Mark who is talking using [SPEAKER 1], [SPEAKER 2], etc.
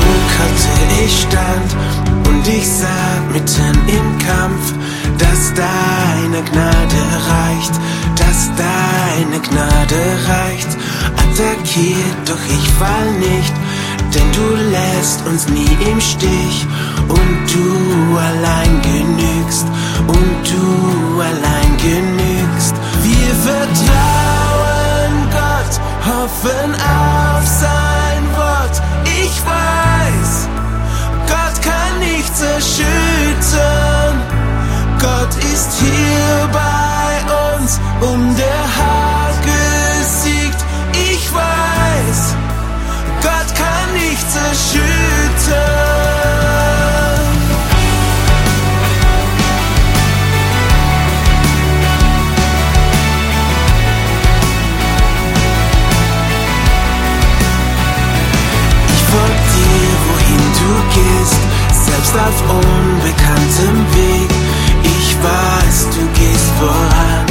[SPEAKER 1] hatte ich stand und ich sah mitten im Kampf, dass deine Gnade reicht, dass deine Gnade reicht. Attackiert, doch ich fall nicht, denn du lässt uns nie im Stich und du allein genügst, und du allein genügst. Wir vertrauen Gott, hoffen auf sein Wort. Ich weiß, Gott kann nichts erschüttern. Gott ist hier bei uns, der Hagel siegt. Ich weiß, Gott kann nichts erschüttern. Ich folg dir, wohin du gehst, selbst auf unbekanntem Weg. Ich weiß, du gehst voran.